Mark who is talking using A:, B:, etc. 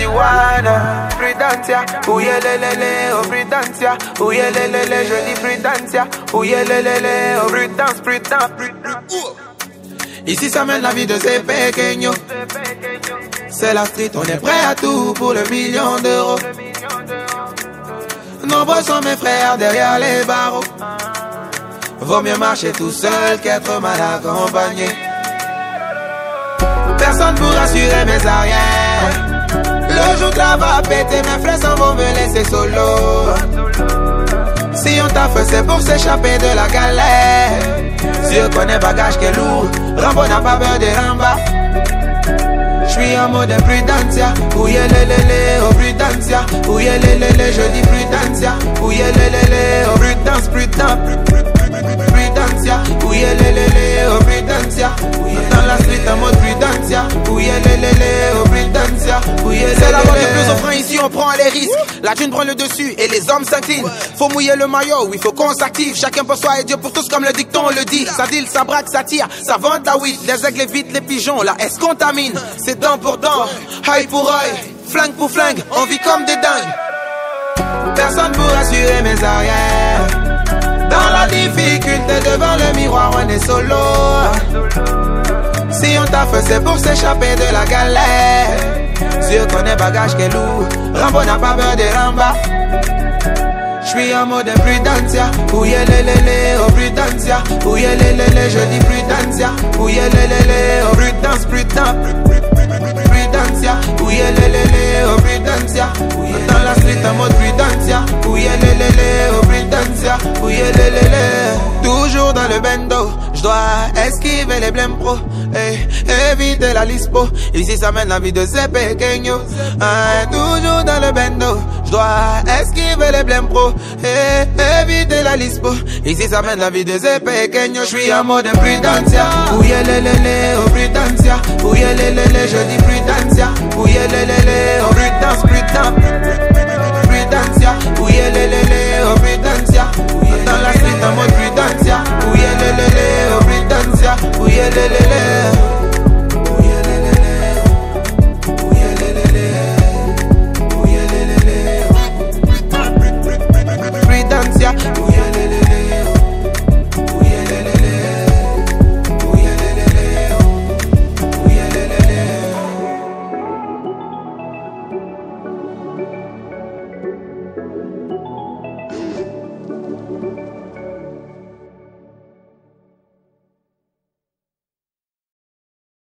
A: marijuana. Prudencia, ouyelelele, oh prudencia, ouyelelele, je dis prudencia, ouyelelele, oh prudence, prudence.
B: Ici ça mène la vie de ces pequeños. C'est la street, on est prêt à tout pour le million d'euros. Nombreux sont mes frères derrière les barreaux. Vaut mieux marcher tout seul qu'être mal accompagné. Personne pour assurer mes arrières. Le jour que là va péter, mes frères s'en vont me laisser solo. Si on taffe c'est pour s'échapper de la galère. Si on connaît bagage qui est lourd, Rambo n'a pas peur de Ramba. J'suis en mode prudencia, ouyelelele, oh prudencia, ouyelelele, je dis prudencia, ouyelelele, oh prudence, prudencia, ouyelelele, oh prudencia, dans la street en mode prudencia, ouyelelele, oh prudencia, ouyelelele. C'est la mode le plus offrant ici, on prend les risques, la thune prend le dessus et les hommes s'inclinent. Faut mouiller le maillot, oui faut qu'on s'active, chacun pour soi et Dieu pour tous comme le dicton le dit. Ça deal, ça braque, ça tire, ça vente la weed, les aigles évitent les pigeons, la S contamine. C'est dent pour dent, œil pour œil, flingue pour flingue, on vit comme des dingues. Personne pour assurer mes arrières. Dans la difficulté devant le miroir, on est solo. Si on taffe c'est pour s'échapper de la galère. Si on connaît bagage qui est lourd, Rambo n'a pas peur de Ramba. J'suis en mode prudencia, ouyelelele, oh prudencia, ouyelelele, je dis prudencia, ouyelelele, oh prudence, prudencia, ouyelelele, oh prudencia, dans la street en mode prudencia, ouyelelele, oh prudencia, ouyelelele. Toujours dans le bendo, j'dois esquiver les blèmes pro, éviter la lispo. Ici ça mène la vie de ces pequeños. Toujours dans le bendo, j'dois esquiver les blèmes pro, éviter la lispo. Ici ça mène la vie de ces pequeños. J'suis en mode prudencia, ouyelelele, oh prudencia, ouyelelele, je dis prudencia, ouyelelele, oh prudence, prudencia, ouyelelele, oh prudencia, dans la street en mode